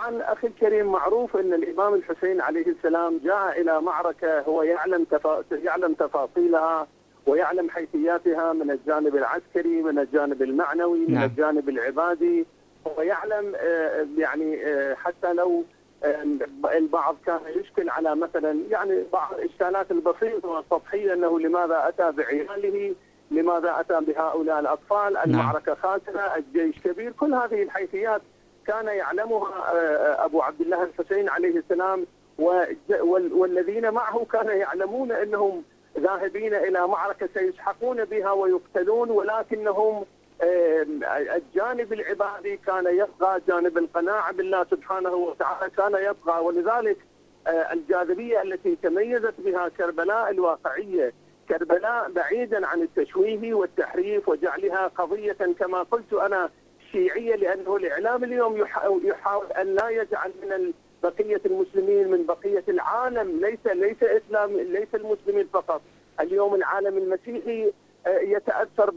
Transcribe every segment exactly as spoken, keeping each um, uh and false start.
طبعا أخي الكريم، معروف أن الإمام الحسين عليه السلام جاء إلى معركة هو يعلم تفا... يعلم تفاصيلها ويعلم حيثياتها من الجانب العسكري، من الجانب المعنوي، من نعم. الجانب العبادي. هو يعلم يعني حتى لو البعض كان يشكل على مثلا يعني بعض الإشكالات البسيطة والسطحية، أنه لماذا أتى بعياله، لماذا أتى بهؤلاء الأطفال، المعركة خاسرة، الجيش كبير، كل هذه الحيثيات كان يعلمها أبو عبد الله الحسين عليه السلام، والذين معه كانوا يعلمون أنهم ذاهبين إلى معركة سيسحقون بها ويقتلون، ولكنهم الجانب العبادي كان يبقى، جانب القناعة بالله سبحانه وتعالى كان يبقى. ولذلك الجاذبية التي تميزت بها كربلاء الواقعية، كربلاء بعيدا عن التشويه والتحريف وجعلها قضية كما قلت أنا شيعية، لأنه الإعلام اليوم يحاول أن لا يجعل من بقية المسلمين، من بقية العالم، ليس ليس إسلام ليس المسلمين فقط، اليوم العالم المسيحي يتأثر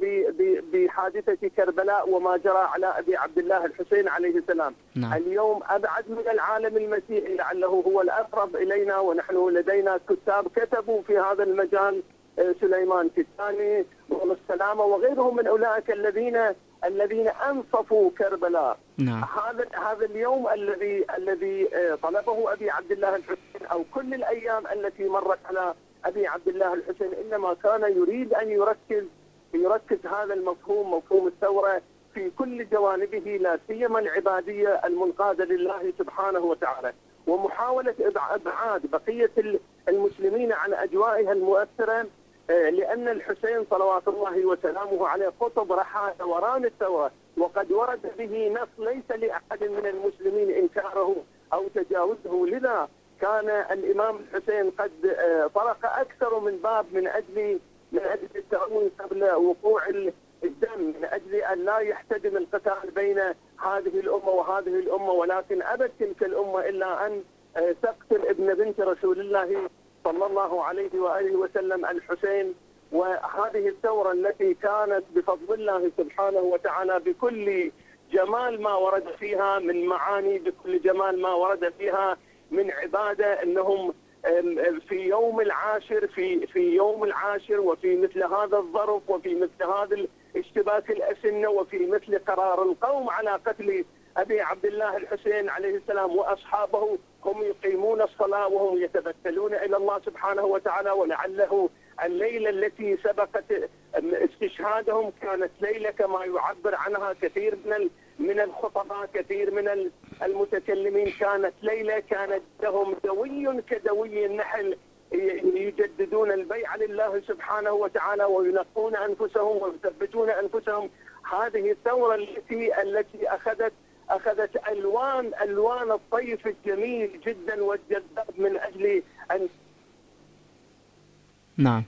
بحادثة كربلاء وما جرى على أبي عبد الله الحسين عليه السلام. نعم. اليوم أبعد من العالم المسيحي لعله هو الأقرب إلينا، ونحن لدينا كتاب كتبوا في هذا المجال، سليمان كتاني والسلامة وغيرهم من أولئك الذين الذين أنصفوا كربلاء. نعم. هذا هذا اليوم الذي الذي طلبه أبي عبد الله الحسين، أو كل الأيام التي مرت على أبي عبد الله الحسين، إنما كان يريد أن يركز يركز هذا المفهوم، مفهوم الثورة، في كل جوانبه، لا سيما العبادية المنقادة لله سبحانه وتعالى، ومحاولة إبعاد بقية المسلمين عن أجوائها المؤثرة، لأن الحسين صلوات الله وسلامه عليه قطب رحى دوران الثورة، وقد ورد به نص ليس لأحد من المسلمين إنكاره أو تجاوزه. لذا كان الإمام الحسين قد طرق أكثر من باب من أجل من أجل التأمين قبل وقوع الدم، من أجل أن لا يحتدم القتال بين هذه الأمة وهذه الأمة، ولكن أبت تلك الأمة إلا أن تقتل ابن بنت رسول الله صلى الله عليه وآله وسلم الحسين. وهذه الثورة التي كانت بفضل الله سبحانه وتعالى بكل جمال ما ورد فيها من معاني، بكل جمال ما ورد فيها من عبادة، أنهم في يوم العاشر في في يوم العاشر وفي مثل هذا الظرف وفي مثل هذا اشتباك الأسنة وفي مثل قرار القوم على قتل أبي عبد الله الحسين عليه السلام وأصحابه، هم يقيمون الصلاة وهم يتبتلون إلى الله سبحانه وتعالى. ولعله الليلة التي سبقت استشهادهم كانت ليلة كما يعبر عنها كثير من من الخطباء، كثير من المتكلمين، كانت ليلة كانت لهم دوي كدوي النحل، يجددون البيعة لله سبحانه وتعالى وينقون أنفسهم ويثبتون أنفسهم. هذه الثورة التي التي أخذت أخذت ألوان ألوان الطيف الجميل جدا والجذاب من أجل أن نعم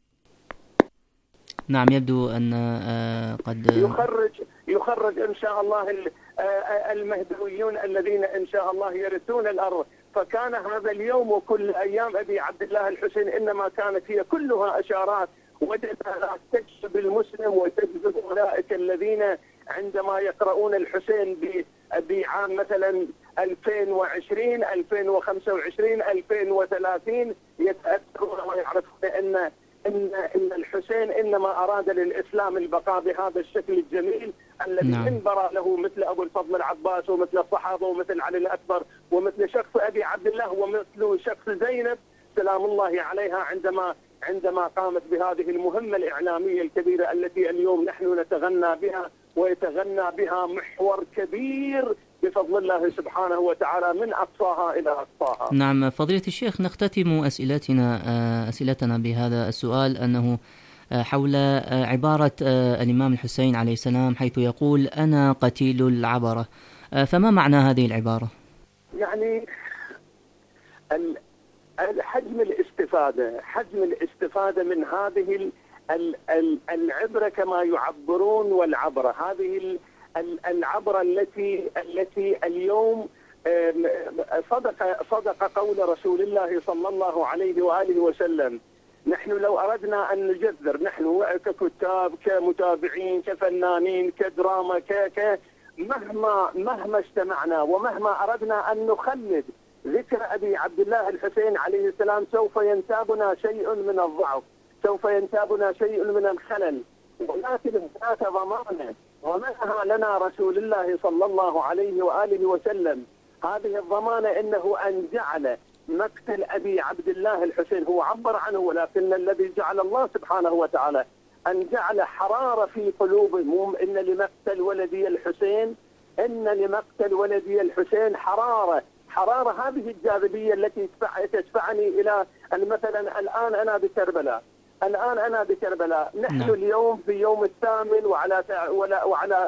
نعم يبدو أن قد يخرج يخرج إن شاء الله المهدويون الذين إن شاء الله يرثون الأرض. فكان هذا اليوم وكل أيام أبي عبد الله الحسين إنما كانت هي كلها أشارات وجدها تجذب المسلم وتجذب أولئك الذين عندما يقرؤون الحسين بعام مثلا ألفين وعشرين ألفين وخمسة وعشرين ألفين وثلاثين يتأثرون ويعرفون أن إن إن الحسين إنما أراد للإسلام البقاء بهذا الشكل الجميل الذي نعم. انبرى له مثل أبو الفضل العباس ومثل الصحابة ومثل علي الأكبر ومثل شخص أبي عبد الله ومثل شخص زينب سلام الله عليها عندما عندما قامت بهذه المهمة الإعلامية الكبيرة التي اليوم نحن نتغنى بها ويتغنى بها محور كبير بفضل الله سبحانه وتعالى من أقصاها إلى أقصاها. نعم فضيلة الشيخ، نختتم أسئلتنا أسئلتنا بهذا السؤال، أنه حول عبارة الإمام الحسين عليه السلام حيث يقول أنا قتيل العبرة، فما معنى هذه العبارة؟ يعني حجم الاستفادة حجم الاستفادة من هذه العبرة كما يعبرون، والعبرة هذه العبرة التي التي اليوم صدق صدق قول رسول الله صلى الله عليه وآله وسلم. نحن لو أردنا أن نجذر، نحن ككتاب كمتابعين كفنانين كدراما ك مهما مهما اجتمعنا ومهما أردنا أن نخلد ذكر أبي عبد الله الحسين عليه السلام سوف ينتابنا شيء من الضعف، سوف ينتابنا شيء من الخلل، ولكن هناك ضمانة ومنها لنا رسول الله صلى الله عليه وآله وسلم. هذه الضمانة إنه أن جعل مقتل أبي عبد الله الحسين، هو عبر عنه ولكن الذي جعل الله سبحانه وتعالى أن جعل حرارة في قلوبهم. إن لمقتل ولدي الحسين إن لمقتل ولدي الحسين حرارة، حرارة هذه الجاذبية التي تدفعني إلى أن مثلا الآن أنا بكربلاء، الآن أنا بكربلاء، نحن نعم. اليوم في يوم الثامن وعلى وعلى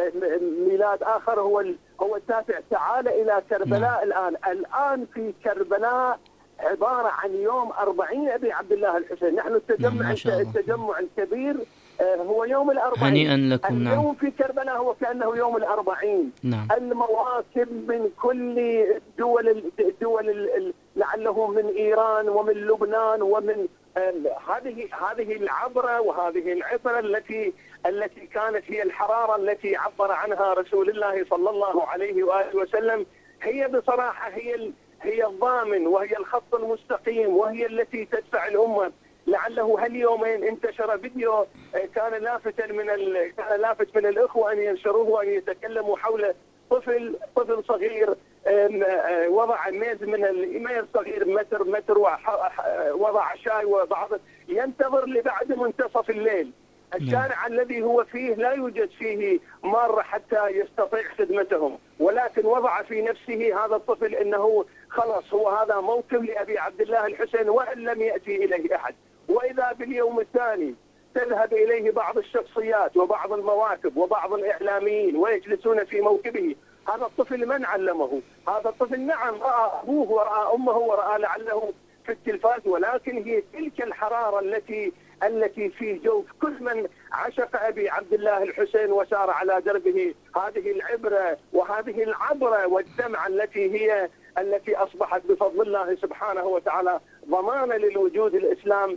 ميلاد آخر هو هو التاسع. تعال إلى كربلاء نعم. الآن الآن في كربلاء عبارة عن يوم أربعين أبي عبد الله الحسين. نحن التجمع نعم التجمع الكبير هو يوم الأربعين. هنيئا لكم. اليوم نعم. في كربلاء هو كأنه يوم الأربعين. نعم. المواكب من كل دول الدول لعله من إيران ومن لبنان ومن هذه هذه العبرة وهذه العبرة التي التي كانت هي الحرارة التي عبر عنها رسول الله صلى الله عليه وآله وسلم. هي بصراحة هي هي الضامن وهي الخط المستقيم وهي التي تدفع الأمة. لعله هاليومين انتشر فيديو كان لافتا من ال... كان لافت من الأخوة أن ينشروه وأن يتكلموا حول طفل طفل صغير وضع ميز من الميز صغير متر متر ووضع شاي وبعض ينتظر لبعد منتصف الليل. الشارع الذي هو فيه لا يوجد فيه مار حتى يستطيع خدمتهم، ولكن وضع في نفسه هذا الطفل انه خلاص هو هذا موكب لأبي عبد الله الحسين وان لم يأتي اليه احد. واذا باليوم الثاني تذهب اليه بعض الشخصيات وبعض المواكب وبعض الاعلاميين ويجلسون في موكبه. هذا الطفل من علمه؟ هذا الطفل نعم رأى ابوه ورأى امه ورأى لعله في التلفاز، ولكن هي تلك الحرارة التي التي في جوف كل من عشق أبي عبد الله الحسين وسار على دربه. هذه العبرة وهذه العبرة والدمعة التي هي التي أصبحت بفضل الله سبحانه وتعالى ضمانة للوجود الإسلام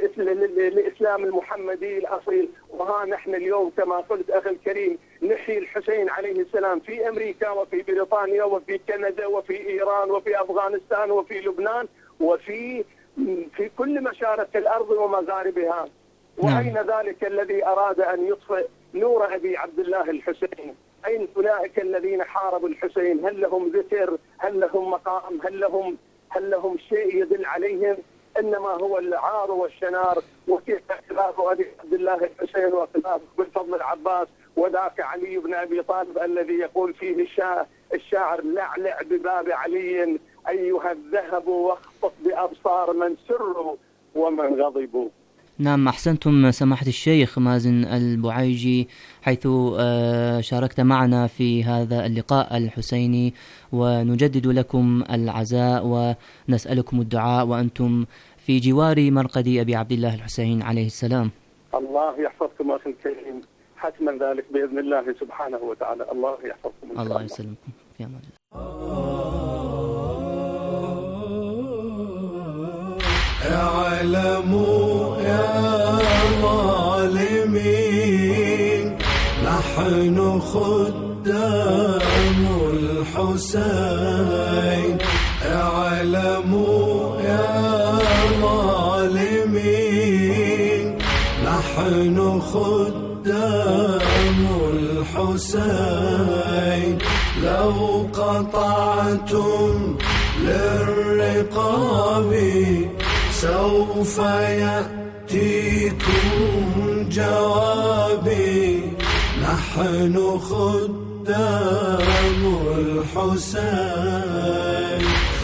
الإسلام المحمدي الأصيل. وها نحن اليوم كما قلت أخي الكريم نحيي الحسين عليه السلام في أمريكا وفي بريطانيا وفي كندا وفي إيران وفي أفغانستان وفي لبنان وفي في كل مشارق الأرض ومغاربها. وأين ذلك الذي أراد أن يطفئ نور أبي عبد الله الحسين؟ أين أولئك الذين حاربوا الحسين؟ هل لهم ذكر؟ هل لهم مقام؟ هل لهم هل لهم شيء يدل عليهم؟ إنما هو العار والشنار. وكيف خلاف أبي عبد الله الحسين وخلاف بالفضل العباس وذاك علي بن أبي طالب الذي يقول فيه الشاعر لعلع بباب علي أيها الذهب واخطف بأبصار من سروا ومن غضبوا. نعم، أحسنتم سماحة الشيخ مازن البعيجي حيث شاركت معنا في هذا اللقاء الحسيني، ونجدد لكم العزاء ونسألكم الدعاء وأنتم في جوار مرقد أبي عبد الله الحسين عليه السلام. الله يحفظكم أخي الكريم، حتما ذلك بإذن الله سبحانه وتعالى. الله يحفظكم. الله يسلمكم في أمان الله. اعلموا يا ظالمين نحن خدام الحسين. اعلموا يا ظالمين نحن خدام الحسين. لو قطعتم للرقاب سوف يأتيكم جوابي. نحن خدام الحسين.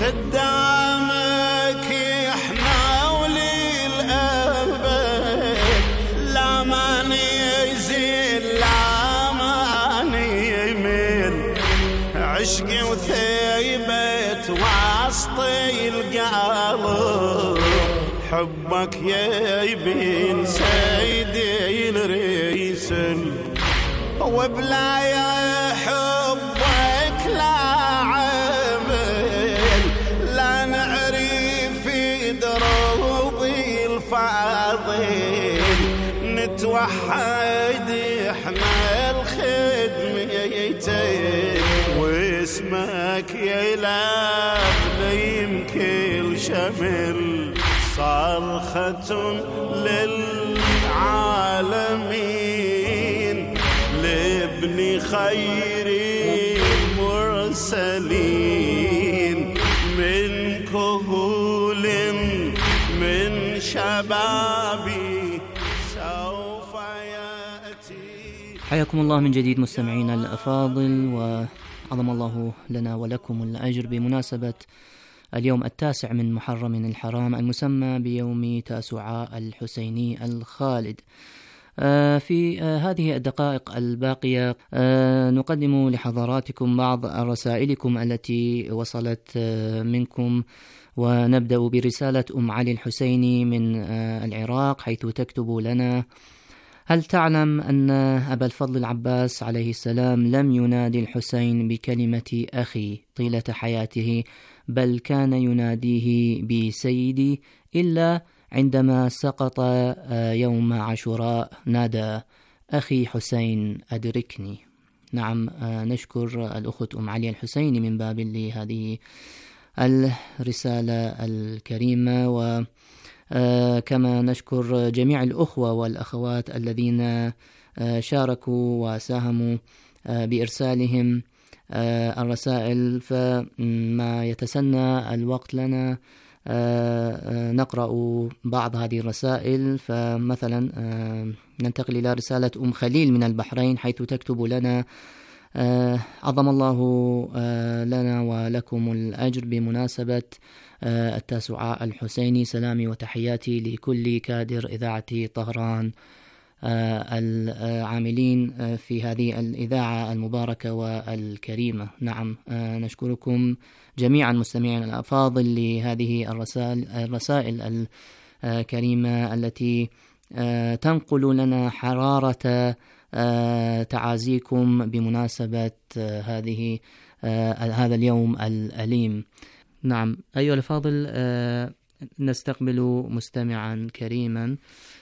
خدامك احنا ولي الأبد، لا من يزيل لا من يميل. عشقي وثيبت وسط القلب، حبك يبين سيدي الريسل. وبلا يا حبك لا عمل، لا نعرف في دروبي الفاضل. نتوحد احنا الخدمة يلعب كل شمل صرخة للعالمين لابن خير المرسلين من كهول من شبابي سوف يأتي. حياكم الله من جديد مستمعينا الأفاضل، وعظم الله لنا ولكم الأجر بمناسبة اليوم التاسع من محرم الحرام المسمى بيوم تاسوعاء الحسيني الخالد. في هذه الدقائق الباقية نقدم لحضراتكم بعض رسائلكم التي وصلت منكم، ونبدأ برسالة أم علي الحسيني من العراق، حيث تكتب لنا: هل تعلم أن أبا الفضل العباس عليه السلام لم ينادي الحسين بكلمة أخي طيلة حياته، بل كان يناديه بسيدي، إلا عندما سقط يوم عاشوراء نادى: أخي حسين أدركني. نعم، نشكر الأخت أم علي الحسيني من باب لهذه الرسالة الكريمة، وكما نشكر جميع الأخوة والأخوات الذين شاركوا وساهموا بإرسالهم الرسائل. فما يتسنى الوقت لنا نقرأ بعض هذه الرسائل. فمثلا ننتقل إلى رسالة أم خليل من البحرين، حيث تكتب لنا: عظم الله لنا ولكم الأجر بمناسبة التاسوعاء الحسيني، سلامي وتحياتي لكل كادر إذاعة طهران العاملين في هذه الإذاعة المباركة والكريمة. نعم، نشكركم جميعا مستمعين الأفاضل لهذه الرسائل, الرسائل الكريمة التي تنقل لنا حرارة تعازيكم بمناسبة هذه هذا اليوم الأليم. نعم أيها الأفاضل، نستقبل مستمعا كريما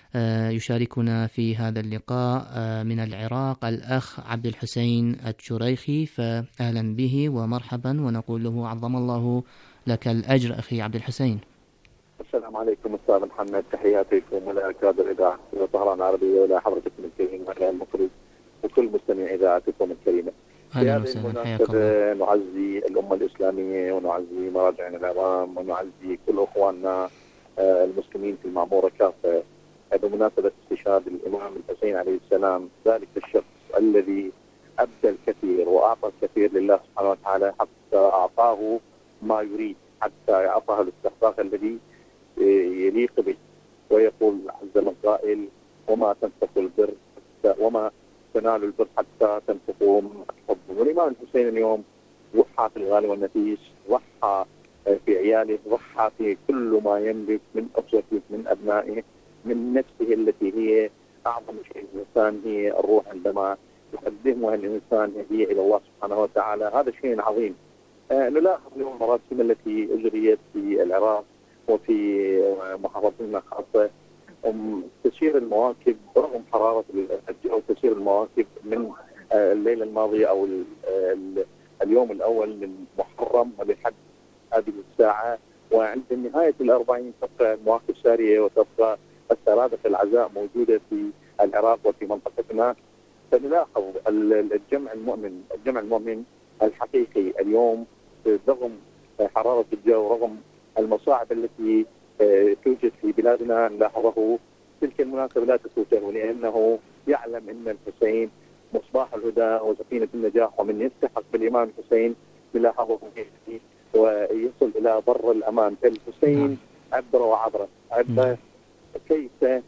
يشاركنا في هذا اللقاء من العراق، الأخ عبد الحسين الشريخي، فأهلا به ومرحبا، ونقول له عظم الله لك الأجر أخي عبد الحسين. السلام عليكم أستاذ محمد، تحياتكم إلى كادر إذاعة طهران العربية وإلى حضرتكم الكريم وإلى المخرج وكل مستمع إذاعتكم الكريمة. أهلا وسهلا، حياك الله. نعزي الأمة الإسلامية ونعزي مراجعنا العظام ونعزي كل أخواننا المسلمين في المعمورة كافة بمناسبة استشهاد الإمام الحسين عليه السلام، ذلك الشخص الذي أبدى الكثير وأعطى الكثير لله سبحانه وتعالى حتى أعطاه ما يريد، حتى أعطاه الاستحقاق الذي يليق به. ويقول عز من قائل: وما تنفقوا البر وما تنالوا البر حتى تنفقوا من حبه. والإمام الحسين اليوم ضحى في الغالي والنفيس، ضحى في عياله، ضحى في كل ما يملك من أسرته من أبنائه من نفسه التي هي أعظم شيء الإنسان، هي الروح عندما يقدمها الإنسان هدية إلى الله سبحانه وتعالى. هذا شيء عظيم. آه نلاحظ اليوم المراسم التي أجريت في العراق وفي محافظتنا خاصة تسير المواكب رغم حرارة الجو، تسير المواكب من آه الليلة الماضية أو اليوم الأول من محرم ولحد هذه الساعة، وعند نهاية الأربعين تبقى المواكب سارية وتبقى السرادق العزاء موجودة في العراق وفي منطقتنا. فنلاحظ الجمع المؤمن الجمع المؤمن الحقيقي اليوم رغم حرارة الجو، رغم المصاعب التي توجد في بلادنا، نلاحظه تلك المناسبة لا تفوته، لأنه يعلم أن الحسين مصباح الهدى وسفينة النجاح، ومن يستحق بالإمام الحسين نلاحظه ويصل إلى بر الأمان. الحسين عبر وعبر عبر كيف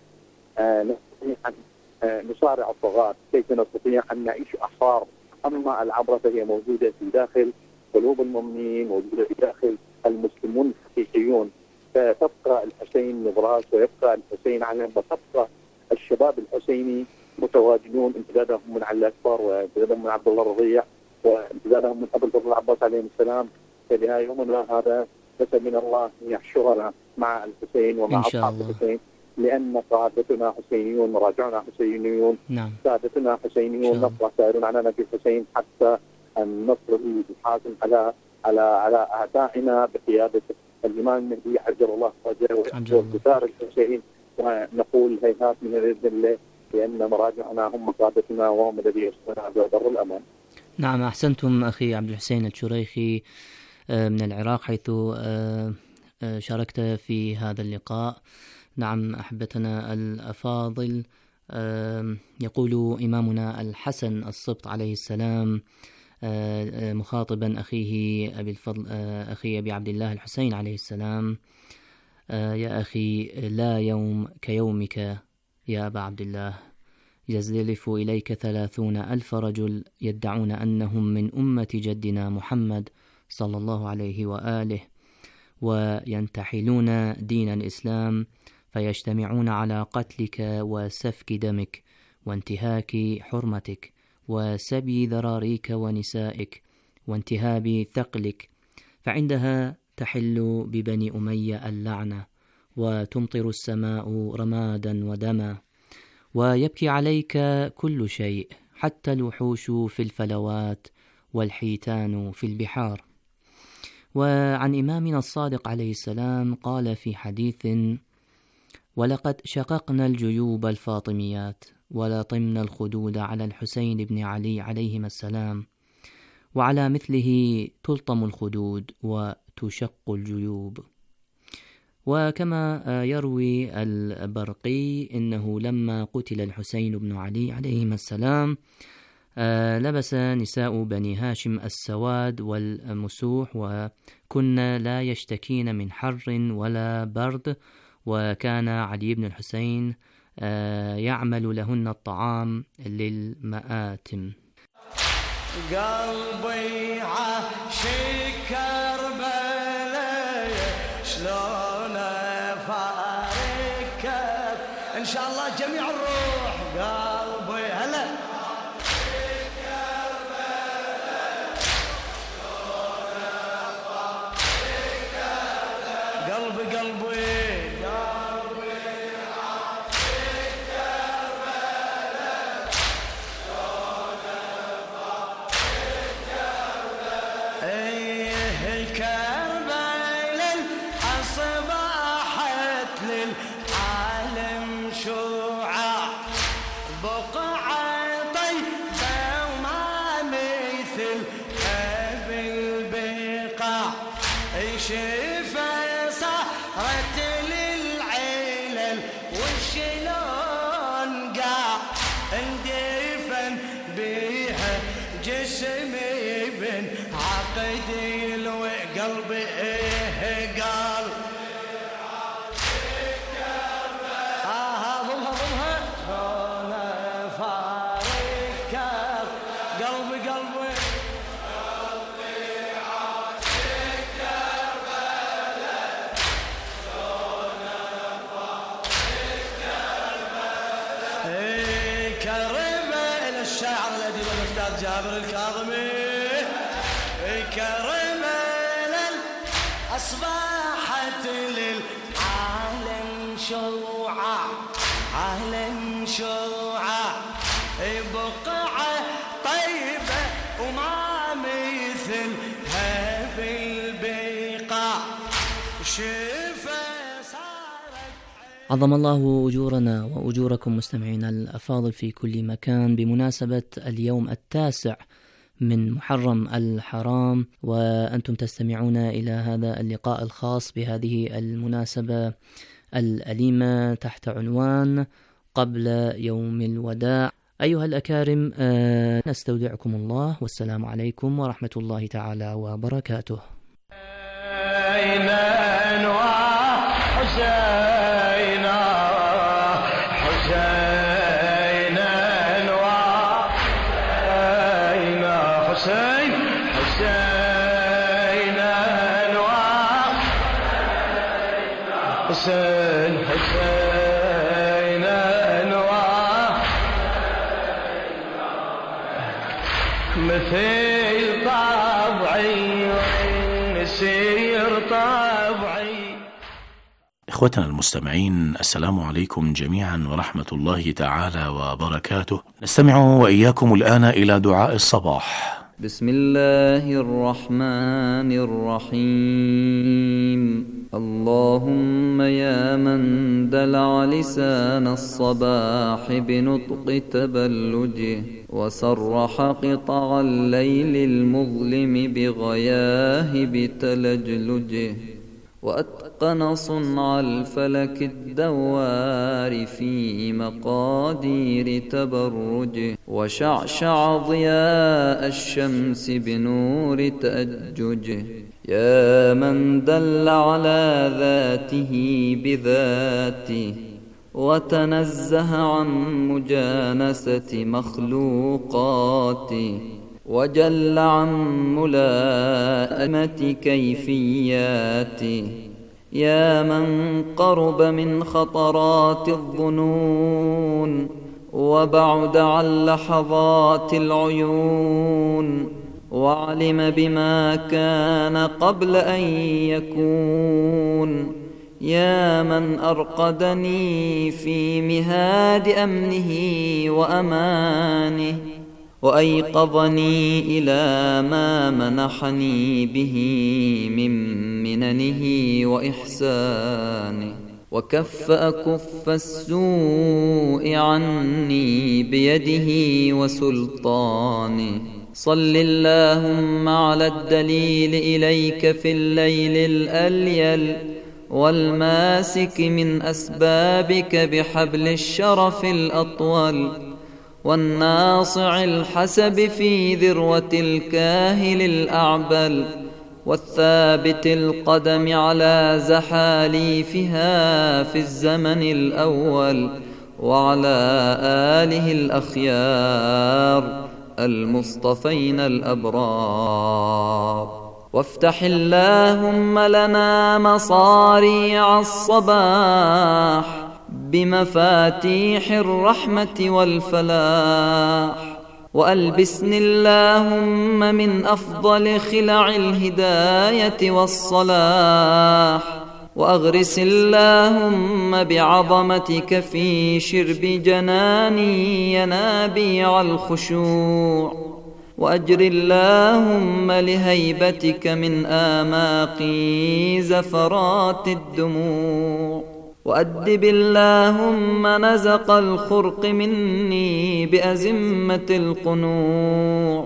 نستطيع أن نصارع الطغاة، كيف نستطيع أن نعيش أحرار. أما العبرة فهي موجودة في داخل قلوب المؤمنين، موجودة في داخل المسلمون الحقيقيون. فتبقى الحسين نبراس ويبقى الحسين علم، وتبقى الشباب الحسيني متواجدون، امتدادهم من علي الأكبر وامتدادهم من عبد الله الرضيع وامتدادهم من أبو الفضل العباس عليه السلام. فلها يومنا هذا نسأل من الله أن يحشرنا مع الحسين ومع أصحاب الحسين، لأن قادتنا حسينيون، مراجعنا حسينيون، نعم. سادتنا حسينيون، نبقى سائرون عننا في الحسين حتى النصر الحاسم على على على أعدائنا بقيادة الإمام المهدي عجل الله فرجه وانتصار الحسين، ونقول هيهات من بإذن الله لأن مراجعنا هم قادتنا وهم الذي يصنعون بر الأمان. نعم، أحسنتم أخي عبد الحسين الشريخي من العراق حيث شاركت في هذا اللقاء. نعم أحبتنا الأفاضل، يقول إمامنا الحسن السبط عليه السلام مخاطبا أخيه أبي الفضل أخي أبي عبد الله الحسين عليه السلام: يا أخي لا يوم كيومك يا أبا عبد الله، يزلف إليك ثلاثون ألف رجل يدعون أنهم من أمة جدنا محمد صلى الله عليه وآله، وينتحلون دين الإسلام، فيجتمعون على قتلك وسفك دمك وانتهاك حرمتك وسبي ذراريك ونسائك وانتهاب ثقلك، فعندها تحل ببني أمية اللعنة، وتمطر السماء رمادا ودما، ويبكي عليك كل شيء حتى الوحوش في الفلوات والحيتان في البحار. وعن إمامنا الصادق عليه السلام قال في حديث: ولقد شققنا الجيوب الفاطميات ولطمنا الخدود على الحسين بن علي عليهما السلام، وعلى مثله تلطم الخدود وتشق الجيوب. وكما يروي البرقي إنه لما قتل الحسين بن علي عليهما السلام لبس نساء بني هاشم السواد والمسوح، وكن لا يشتكين من حر ولا برد، وكان علي بن الحسين يعمل لهن الطعام للمآتم. قلبي عاشق كربلاء شلون افارقك ان شاء الله جميع الروح. قلبي هلا قلبي قلبي جابر الكاظمي كرمال أصبحت للعالم شوعة عالم شوعة بقعة طيبة وما مثلها بالبقاع شفا صارت. عظم الله أجورنا وأجوركم مستمعينا الأفاضل في كل مكان بمناسبة اليوم التاسع من محرم الحرام، وأنتم تستمعون إلى هذا اللقاء الخاص بهذه المناسبة الأليمة تحت عنوان قبل يوم الوداع. أيها الأكارم، نستودعكم الله والسلام عليكم ورحمة الله تعالى وبركاته. حسين حسين أنواع مثل طبعي نسير طبعي. إخوتنا المستمعين، السلام عليكم جميعا ورحمة الله تعالى وبركاته. نستمع وإياكم الآن إلى دعاء الصباح بسم الله الرحمن الرحيم. اللهم يا من دلع لسان الصباح بنطق تبلجه، وسرح قطع الليل المظلم بغياهب تلجلجه، وأتقن صنع الفلك الدوار في مقادير تبرجه، وشعشع ضياء الشمس بنور تأججه. يا من دل على ذاته بذاته، وتنزه عن مجانسة مخلوقاته، وجل عن ملائمة كيفياته. يا من قرب من خطرات الظنون، وبعد عن لحظات العيون، وعلم بما كان قبل أن يكون. يا من أرقدني في مهاد أمنه وأمانه، وأيقظني إلى ما منحني به من مننه وإحسانه، وكف أكف السوء عني بيده وسلطانه. صل اللهم على الدليل إليك في الليل الأليل، والماسك من أسبابك بحبل الشرف الأطول، والناصع الحسب في ذروة الكاهل الأعبل، والثابت القدم على زحاليفها في الزمن الأول، وعلى آله الأخيار المصطفين الأبرار. وافتح اللهم لنا مصاريع الصباح بمفاتيح الرحمة والفلاح، وألبسني اللهم من أفضل خلع الهداية والصلاح، وأغرس اللهم بعظمتك في شرب جناني ينابيع الخشوع، وأجر اللهم لهيبتك من آماقي زفرات الدموع، وأدب اللهم نزق الخرق مني بأزمة القنوع.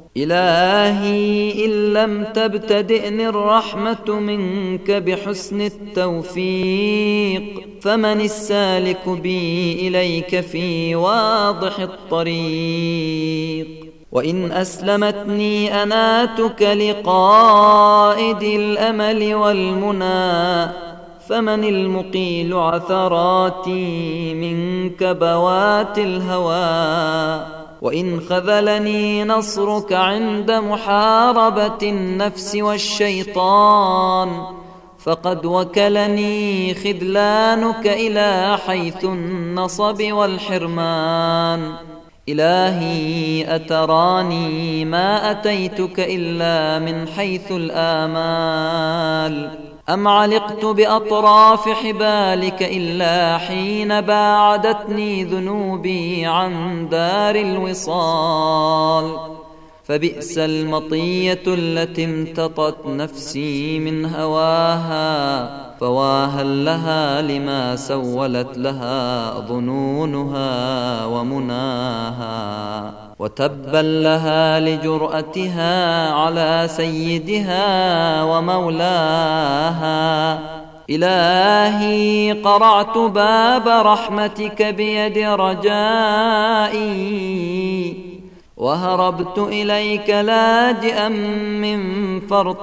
إلهي إن لم تبتدئني الرحمة منك بحسن التوفيق، فمن السالك بي إليك في واضح الطريق. وإن أسلمتني أناتك لقائد الأمل والمنى، فمن المقيل عثراتي من كبوات الهوى. وإن خذلني نصرك عند محاربة النفس والشيطان، فقد وكلني خذلانك إلى حيث النصب والحرمان. إلهي أتراني ما أتيتك إلا من حيث الآمال، أم علقت بأطراف حبالك إلا حين باعدتني ذنوبي عن دار الوصال. فبئس المطية التي امتطت نفسي من هواها، فواها لها لما سولت لها ظنونها ومناها، وتبا لها لجرأتها على سيدها ومولاها. إلهي قرعت باب رحمتك بيد رجائي، وهربت إليك لاجئا من فرط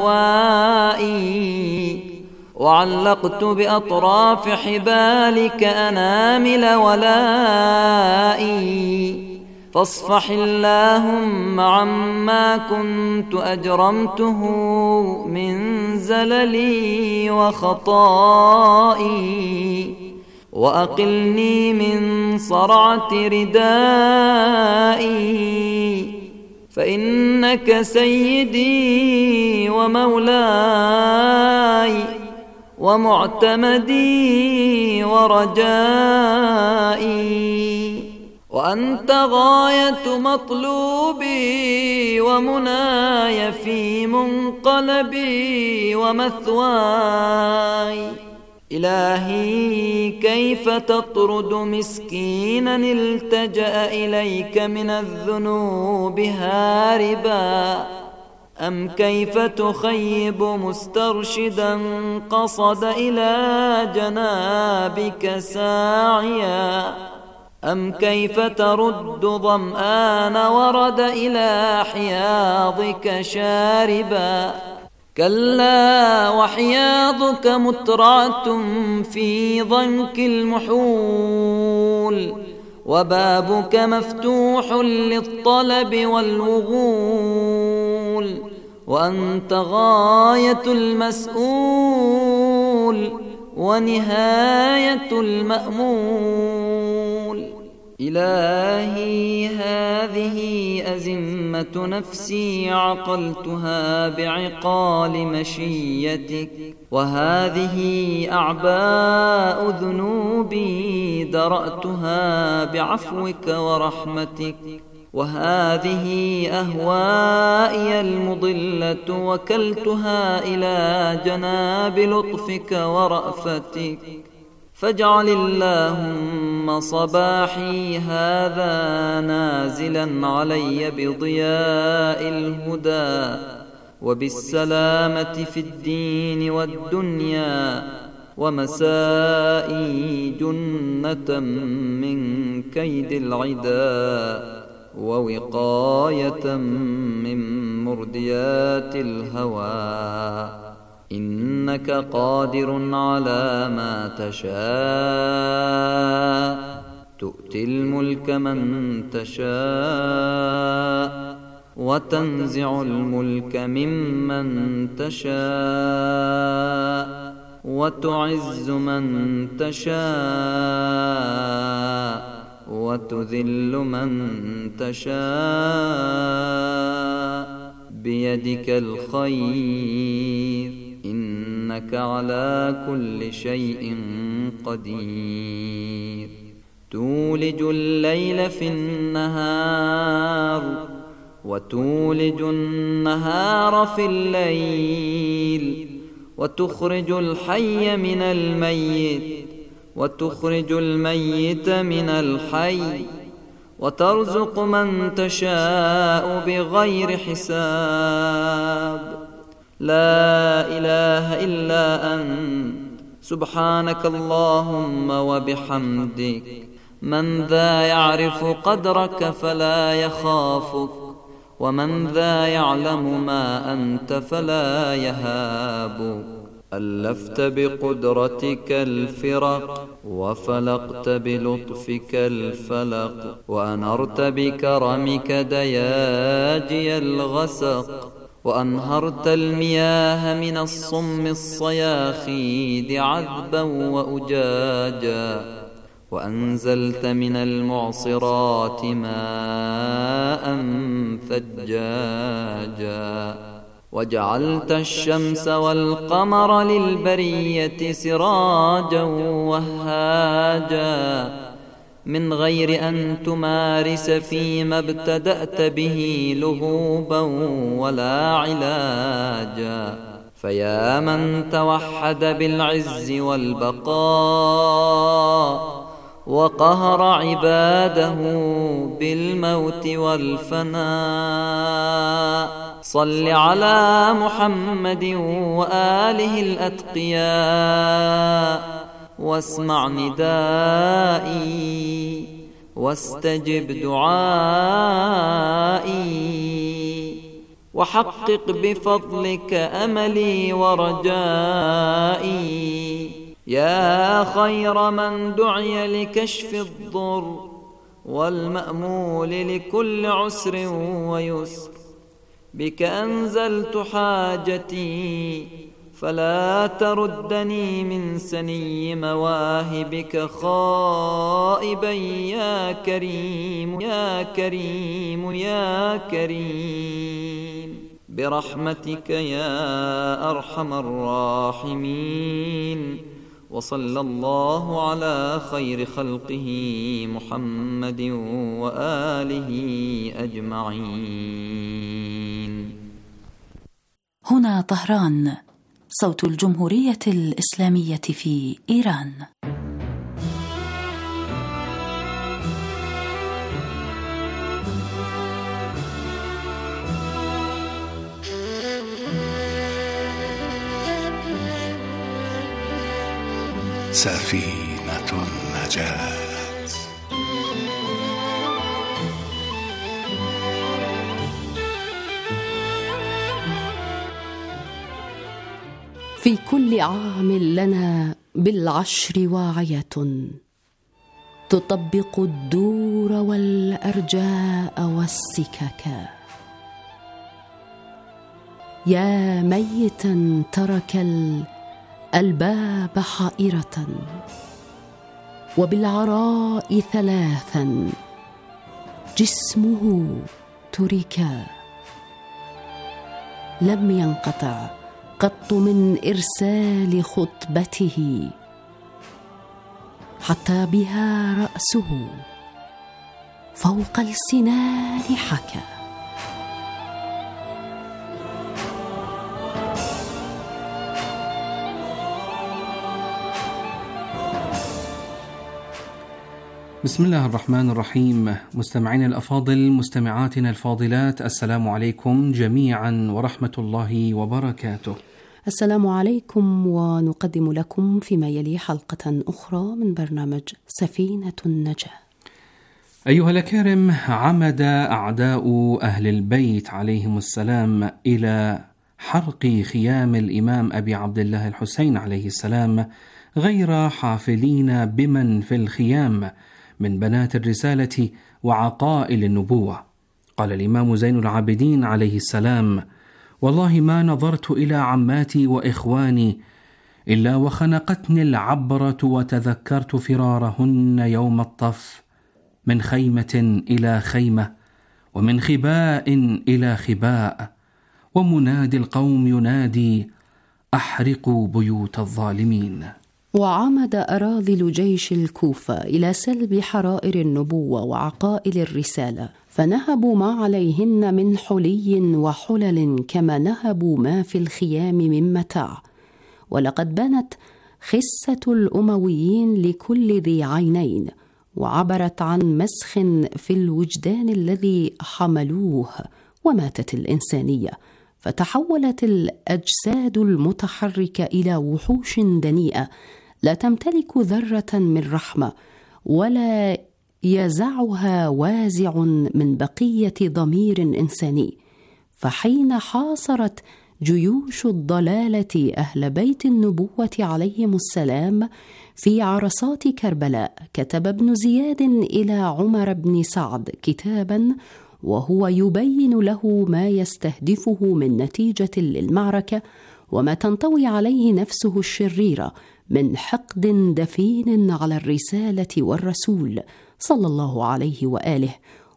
أهوائي، وعلقت بأطراف حبالك أنامل ولائي. فاصفح اللهم عما كنت أجرمته من زللي وخطائي، وأقلني من صرعة ردائي، فإنك سيدي ومولاي ومعتمدي ورجائي. وأنت غاية مطلوبي ومناي في منقلبي ومثواي. إلهي كيف تطرد مسكينا التجأ إليك من الذنوب هاربا، أم كيف تخيب مسترشدا قصد إلى جنابك ساعيا، أم كيف ترد ظمآن ورد إلى حياضك شاربا. كلا وحياضك مترعة في ضنك المحول، وبابك مفتوح للطلب والوغول، وأنت غاية المسؤول ونهاية المأمول. إلهي هذه أزمة نفسي عقلتها بعقال مشيتك، وهذه أعباء ذنوبي درأتها بعفوك ورحمتك، وهذه أهوائي المضلة وكلتها إلى جناب لطفك ورأفتك. فاجعل اللهم صباحي هذا نازلا علي بضياء الهدى وبالسلامة في الدين والدنيا، ومسائي جنة من كيد العدا ووقاية من مرديات الهوى. إنك قادر على ما تشاء، تؤتي الملك من تشاء وتنزع الملك ممن تشاء وتعز من تشاء وتذل من تشاء، بيدك الخير، إنك على كل شيء قدير. تولج الليل في النهار وتولج النهار في الليل، وتخرج الحي من الميت وتخرج الميت من الحي، وترزق من تشاء بغير حساب. لا إله إلا أنت سبحانك اللهم وبحمدك. من ذا يعرف قدرك فلا يخافك، ومن ذا يعلم ما أنت فلا يهابك. ألفت بقدرتك الفرق وفلقت بلطفك الفلق، وأنرت بكرمك دياجي الغسق، وأنهرت المياه من الصم الصياخيد عذبا وأجاجا، وأنزلت من المعصرات ماء ثجاجا، وجعلت الشمس والقمر للبرية سراجا وهاجا، من غير أن تمارس فيما ابتدأت به لهوبا ولا علاجا. فيا من توحد بالعز والبقاء وقهر عباده بالموت والفناء، صل على محمد وآله الأتقياء، واسمع ندائي واستجب دعائي، وحقق بفضلك أملي ورجائي. يا خير من دعي لكشف الضر والمأمول لكل عسر ويسر، بك أنزلت حاجتي فلا تردني من سني مواهبك خائبا يا كريم يا كريم يا كريم، برحمتك يا أرحم الراحمين. وصلى الله على خير خلقه محمد وآله أجمعين. هنا طهران، صوت الجمهورية الإسلامية في إيران. سفينة النجاة. في كل عام لنا بالعشر واعية، تطبق الدور والأرجاء والسككا. يا ميتا ترك الألباب حائرة، وبالعراء ثلاثا جسمه تركا. لم ينقطع قط من إرسال خطبته، حتى بها رأسه فوق السنان حكى. بسم الله الرحمن الرحيم. مستمعين الأفاضل، مستمعاتنا الفاضلات، السلام عليكم جميعا ورحمة الله وبركاته. السلام عليكم، ونقدم لكم فيما يلي حلقة أخرى من برنامج سفينة النجاة. أيها الأكارم، عمد أعداء أهل البيت عليهم السلام إلى حرق خيام الإمام أبي عبد الله الحسين عليه السلام، غير حافلين بمن في الخيام من بنات الرسالة وعقائل النبوة. قال الإمام زين العابدين عليه السلام: والله ما نظرت إلى عماتي وإخواني إلا وخنقتني العبرة، وتذكرت فرارهن يوم الطف، من خيمة إلى خيمة، ومن خباء إلى خباء، ومنادي القوم ينادي: أحرقوا بيوت الظالمين. وعمد أراذل جيش الكوفة إلى سلب حرائر النبوة وعقائل الرسالة، فنهبوا ما عليهن من حلي وحلل، كما نهبوا ما في الخيام من متاع. ولقد بنت خسة الأمويين لكل ذي عينين، وعبرت عن مسخ في الوجدان الذي حملوه، وماتت الإنسانية، فتحولت الأجساد المتحركة إلى وحوش دنيئة لا تمتلك ذرة من رحمة، ولا يزعها وازع من بقية ضمير إنساني. فحين حاصرت جيوش الضلالة أهل بيت النبوة عليهم السلام في عرصات كربلاء، كتب ابن زياد إلى عمر بن سعد كتابا وهو يبين له ما يستهدفه من نتيجة للمعركة، وما تنطوي عليه نفسه الشريرة من حقد دفين على الرسالة والرسول صلى الله عليه وآله،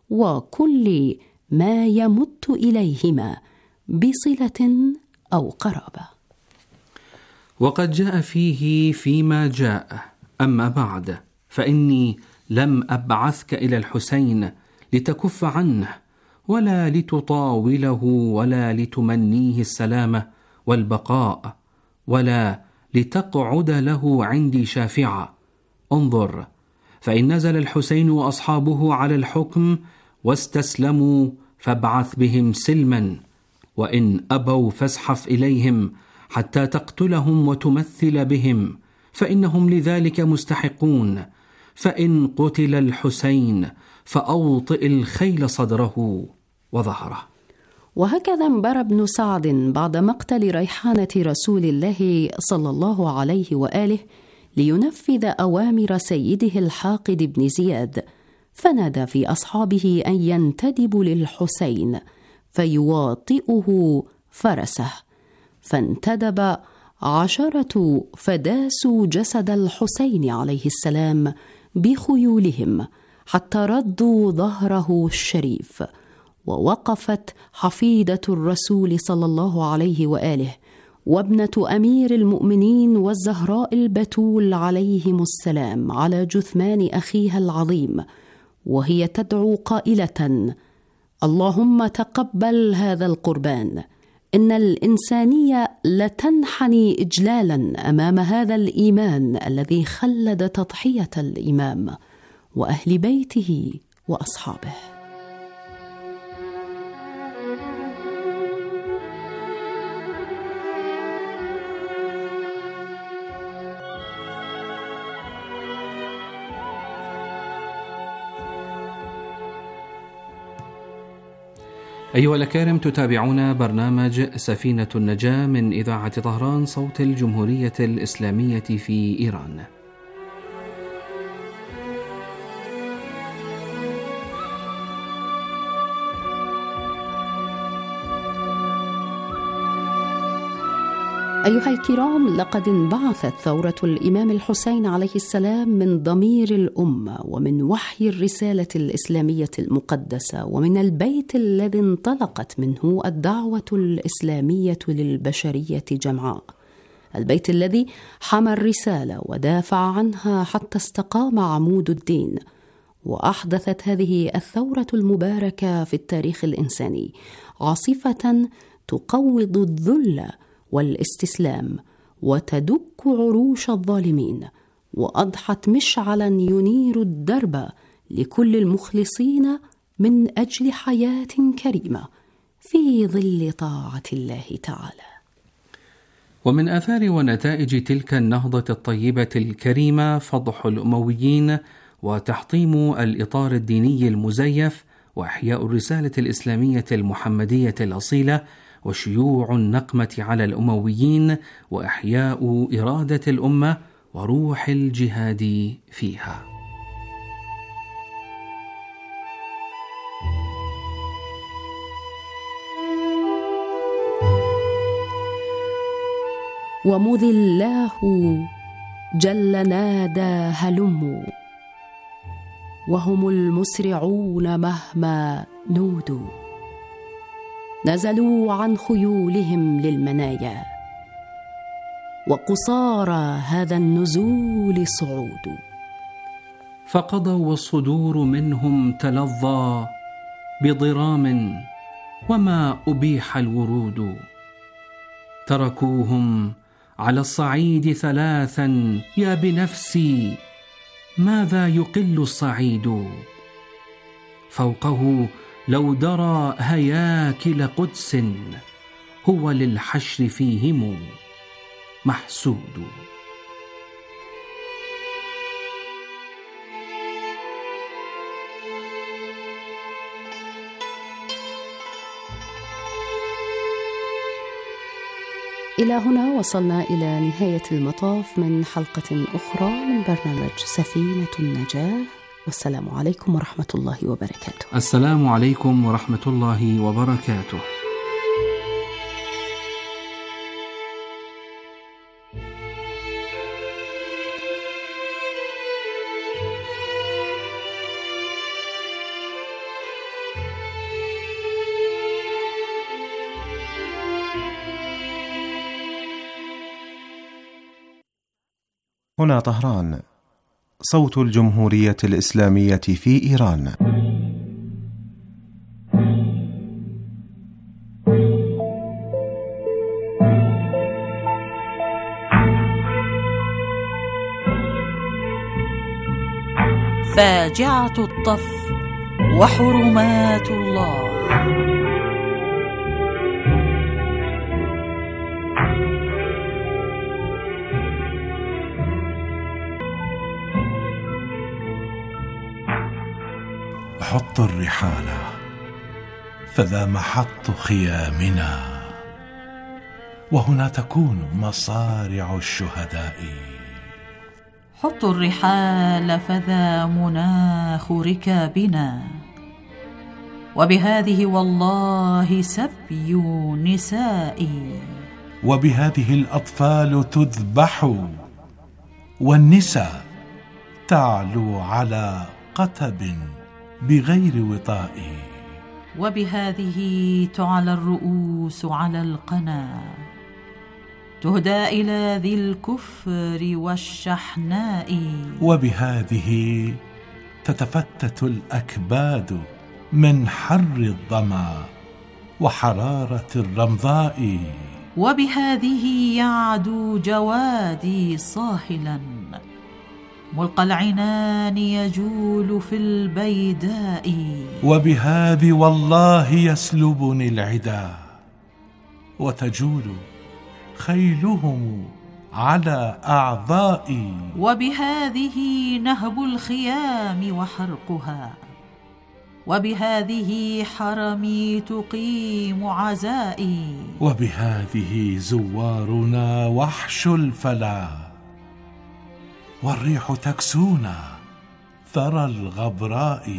وكل ما يمت إليهما بصلة أو قرابة. وقد جاء فيه فيما جاء: أما بعد، فإني لم أبعثك إلى الحسين لتكف عنه، ولا لتطاوله، ولا لتمنيه السلامة والبقاء، ولا لتقعد له عندي شافعا. انظر، فإن نزل الحسين وأصحابه على الحكم واستسلموا فابعث بهم سلما، وإن أبوا فازحف إليهم حتى تقتلهم وتمثل بهم، فإنهم لذلك مستحقون. فإن قتل الحسين فأوطئ الخيل صدره وظهره. وهكذا انبر ابن سعد بعد مقتل ريحانة رسول الله صلى الله عليه وآله لينفذ أوامر سيده الحاقد بن زياد، فنادى في أصحابه أن ينتدبوا للحسين فيواطئه فرسه، فانتدب عشرة فداسوا جسد الحسين عليه السلام بخيولهم حتى ردوا ظهره الشريف. ووقفت حفيدة الرسول صلى الله عليه وآله وابنة أمير المؤمنين والزهراء البتول عليهم السلام على جثمان أخيها العظيم، وهي تدعو قائلة: اللهم تقبل هذا القربان، إن الإنسانية لتنحني إجلالا أمام هذا الإيمان الذي خلد تضحية الإمام وأهل بيته وأصحابه. أيها الأكارم، تتابعون برنامج سفينة النجاة من إذاعة طهران صوت الجمهورية الإسلامية في إيران. أيها الكرام، لقد انبعثت ثورة الإمام الحسين عليه السلام من ضمير الأمة ومن وحي الرسالة الإسلامية المقدسة ومن البيت الذي انطلقت منه الدعوة الإسلامية للبشرية جمعاء، البيت الذي حمى الرسالة ودافع عنها حتى استقام عمود الدين. وأحدثت هذه الثورة المباركة في التاريخ الإنساني عاصفة تقوض الذل والاستسلام وتدك عروش الظالمين، وأضحت مشعلا ينير الدرب لكل المخلصين من أجل حياة كريمة في ظل طاعة الله تعالى. ومن آثار ونتائج تلك النهضة الطيبة الكريمة فضح الأمويين وتحطيم الإطار الديني المزيف وإحياء الرسالة الإسلامية المحمدية الأصيلة وشيوع النقمة على الأمويين وإحياء إرادة الأمة وروح الجهاد فيها. ومذ الله جل نادى هلموا، وهم المسرعون مهما نودوا، نزلوا عن خيولهم للمنايا، وقصارى هذا النزول صعود. فقضوا والصدور منهم تلظى بضرام وما أبيح الورود، تركوهم على الصعيد ثلاثا يا بنفسي ماذا يقل الصعيد، فوقه لو درى هياكل قدس هو للحشر فيهم محسود. إلى هنا وصلنا إلى نهاية المطاف من حلقة أخرى من برنامج سفينة النجاة، والسلام عليكم ورحمة الله وبركاته. السلام عليكم ورحمة الله وبركاته. هنا طهران صوت الجمهورية الإسلامية في إيران. فاجعة الطف وحرمات الله. حطوا الرحال فذا محط خيامنا، وهنا تكون مصارع الشهداء. حطوا الرحال فذا مناخ ركابنا، وبهذه والله سبي نسائي. وبهذه الأطفال تذبح، والنساء تعلو على قتب بغير وطاء. وبهذه تعلى الرؤوس على القنا، تهدى إلى ذي الكفر والشحناء. وبهذه تتفتت الأكباد من حر الظما وحرارة الرمضاء. وبهذه يعدو جوادي صاهلا ملقى العنان يجول في البيداء. وبهذه والله يسلبني العدا وتجول خيلهم على أعضائي. وبهذه نهب الخيام وحرقها، وبهذه حرمي تقيم عزائي. وبهذه زوارنا وحش الفلا، والريح تكسونا ثرى الغبراء.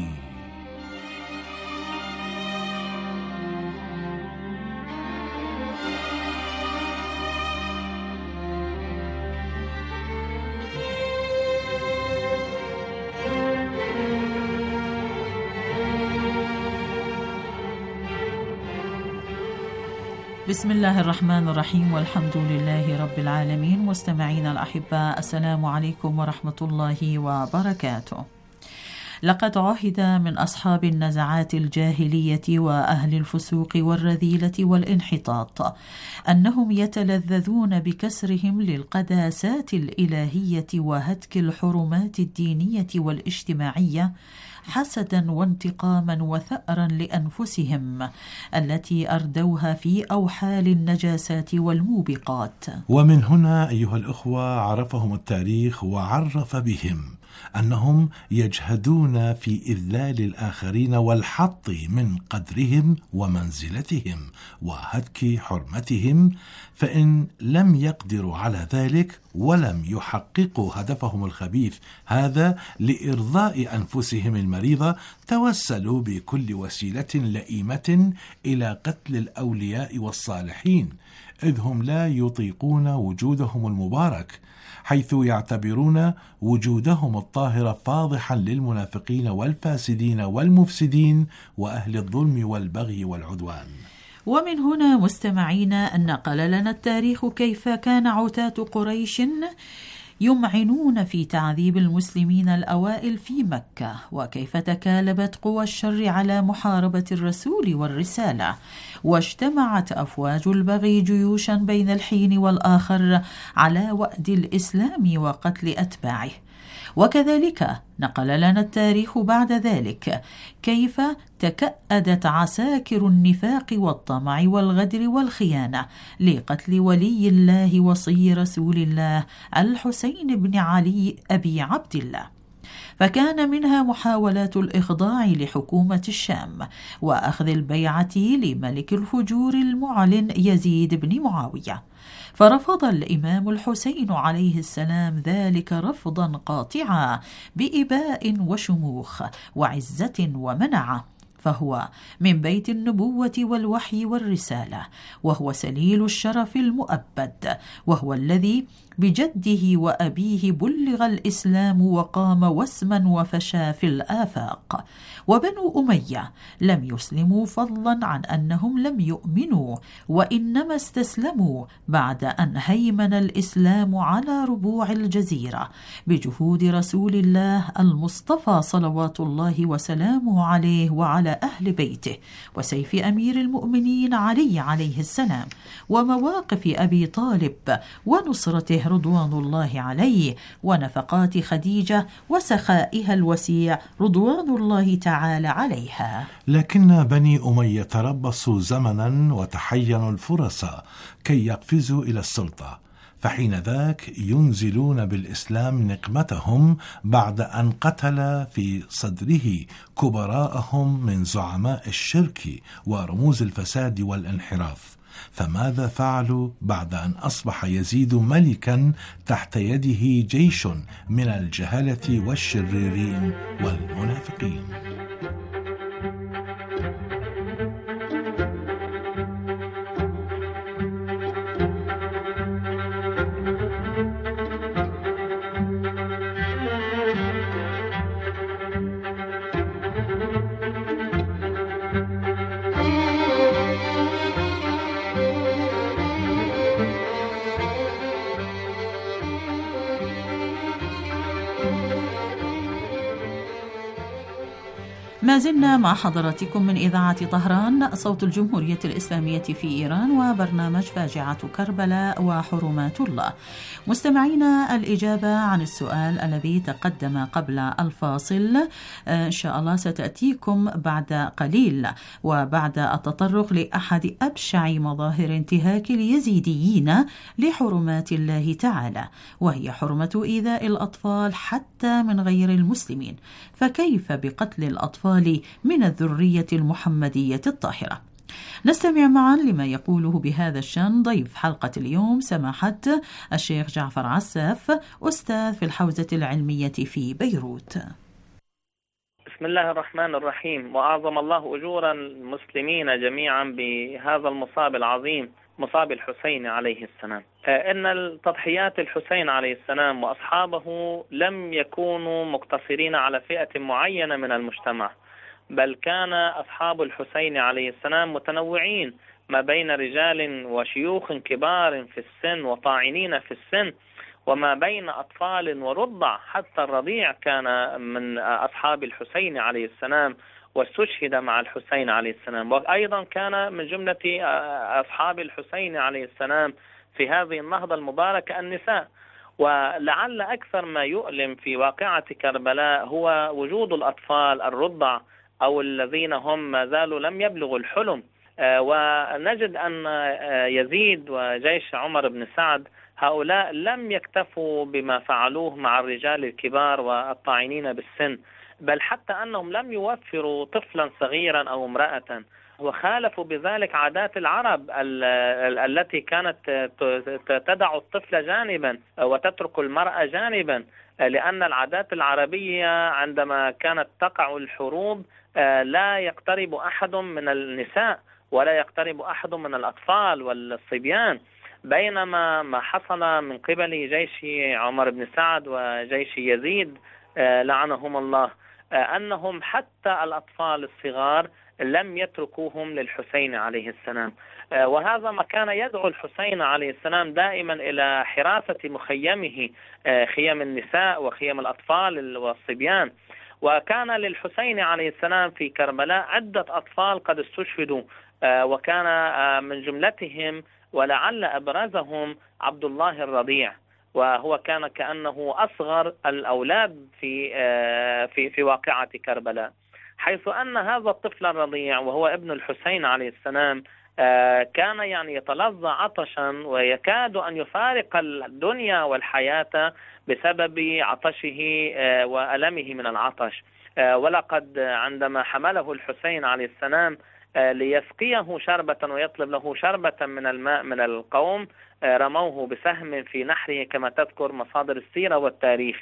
بسم الله الرحمن الرحيم، والحمد لله رب العالمين. مستمعينا الأحباء، السلام عليكم ورحمة الله وبركاته. لقد عهد من أصحاب النزعات الجاهلية وأهل الفسوق والرذيلة والانحطاط أنهم يتلذذون بكسرهم للقداسات الإلهية وهتك الحرمات الدينية والاجتماعية حسدا وانتقاما وثأرا لأنفسهم التي أردوها في أوحال النجاسات والموبقات. ومن هنا أيها الأخوة عرفهم التاريخ وعرف بهم أنهم يجهدون في إذلال الآخرين والحط من قدرهم ومنزلتهم وهتك حرمتهم، فإن لم يقدروا على ذلك ولم يحققوا هدفهم الخبيث هذا لإرضاء أنفسهم المريضة، توسلوا بكل وسيلة لئيمة إلى قتل الأولياء والصالحين، إذ هم لا يطيقون وجودهم المبارك، حيث يعتبرون وجودهم الطاهر فاضحا للمنافقين والفاسدين والمفسدين وأهل الظلم والبغي والعدوان. ومن هنا مستمعينا أن نقل لنا التاريخ كيف كان عتاة قريش يمعنون في تعذيب المسلمين الأوائل في مكة، وكيف تكالبت قوى الشر على محاربة الرسول والرسالة، واجتمعت أفواج البغي جيوشا بين الحين والآخر على وأد الإسلام وقتل أتباعه. وكذلك نقل لنا التاريخ بعد ذلك كيف تكأدت عساكر النفاق والطمع والغدر والخيانة لقتل ولي الله وصي رسول الله الحسين بن علي أبي عبد الله، فكان منها محاولات الإخضاع لحكومة الشام وأخذ البيعة لملك الفجور المعلن يزيد بن معاوية، فرفض الإمام الحسين عليه السلام ذلك رفضا قاطعا بإباء وشموخ وعزة ومنعة، فهو من بيت النبوة والوحي والرسالة، وهو سليل الشرف المؤبد، وهو الذي بجده وأبيه بلغ الإسلام وقام وسما وفشى في الآفاق. وبنو أمية لم يسلموا فضلا عن أنهم لم يؤمنوا، وإنما استسلموا بعد أن هيمن الإسلام على ربوع الجزيرة بجهود رسول الله المصطفى صلوات الله وسلامه عليه وعلى أهل بيته، وسيف أمير المؤمنين علي عليه السلام، ومواقف أبي طالب ونصرته رضوان الله عليه، ونفقات خديجة وسخائها الوسيع رضوان الله تعالى عليها. لكن بني أمية تربصوا زمنا وتحينوا الفرص كي يقفزوا إلى السلطة، فحين ذاك ينزلون بالإسلام نقمتهم بعد أن قتل في صدره كبراءهم من زعماء الشرك ورموز الفساد والانحراف. فماذا فعلوا بعد أن أصبح يزيد ملكا تحت يده جيش من الجهلة والشريرين والمنافقين؟ ما زلنا مع حضراتكم من إذاعة طهران صوت الجمهورية الإسلامية في إيران وبرنامج فاجعة كربلاء وحرمات الله. مستمعينا، الإجابة عن السؤال الذي تقدم قبل الفاصل إن شاء الله ستأتيكم بعد قليل، وبعد التطرق لأحد أبشع مظاهر انتهاك اليزيديين لحرمات الله تعالى، وهي حرمة إيذاء الأطفال حتى من غير المسلمين. فكيف بقتل الأطفال من الذرية المحمدية الطاهرة؟ نستمع معا لما يقوله بهذا الشأن ضيف حلقة اليوم سماحة الشيخ جعفر عساف، أستاذ في الحوزة العلمية في بيروت. بسم الله الرحمن الرحيم، وأعظم الله أجور المسلمين جميعا بهذا المصاب العظيم، مصاب الحسين عليه السلام. إن التضحيات الحسين عليه السلام وأصحابه لم يكونوا مقتصرين على فئة معينة من المجتمع، بل كان أصحاب الحسين عليه السلام متنوعين ما بين رجال وشيوخ كبار في السن وطاعنين في السن، وما بين أطفال ورضع، حتى الرضيع كان من أصحاب الحسين عليه السلام واستشهد مع الحسين عليه السلام. وأيضا كان من جملة أصحاب الحسين عليه السلام في هذه النهضة المباركة النساء. ولعل أكثر ما يؤلم في واقعة كربلاء هو وجود الأطفال الرضع أو الذين هم ما زالوا لم يبلغوا الحلم. ونجد أن يزيد وجيش عمر بن سعد هؤلاء لم يكتفوا بما فعلوه مع الرجال الكبار والطاعنين بالسن، بل حتى أنهم لم يوفروا طفلا صغيرا أو امرأة، وخالفوا بذلك عادات العرب التي كانت تدع الطفل جانبا وتترك المرأة جانبا، لأن العادات العربية عندما كانت تقع الحروب لا يقترب أحد من النساء ولا يقترب أحد من الأطفال والصبيان، بينما ما حصل من قبل جيش عمر بن سعد وجيش يزيد لعنهم الله أنهم حتى الأطفال الصغار لم يتركوهم للحسين عليه السلام. وهذا ما كان يدعو الحسين عليه السلام دائما إلى حراسة مخيمه، خيم النساء وخيم الأطفال والصبيان. وكان للحسين عليه السلام في كربلاء عدة أطفال قد استشهدوا، وكان من جملتهم ولعل أبرزهم عبد الله الرضيع، وهو كان كأنه أصغر الأولاد في في في واقعة كربلاء، حيث أن هذا الطفل الرضيع وهو ابن الحسين عليه السلام كان يعني يتلظى عطشا ويكاد أن يفارق الدنيا والحياة بسبب عطشه وألمه من العطش. ولقد عندما حمله الحسين عليه السلام ليسقيه شربة ويطلب له شربة من الماء من القوم، رموه بسهم في نحره كما تذكر مصادر السيرة والتاريخ.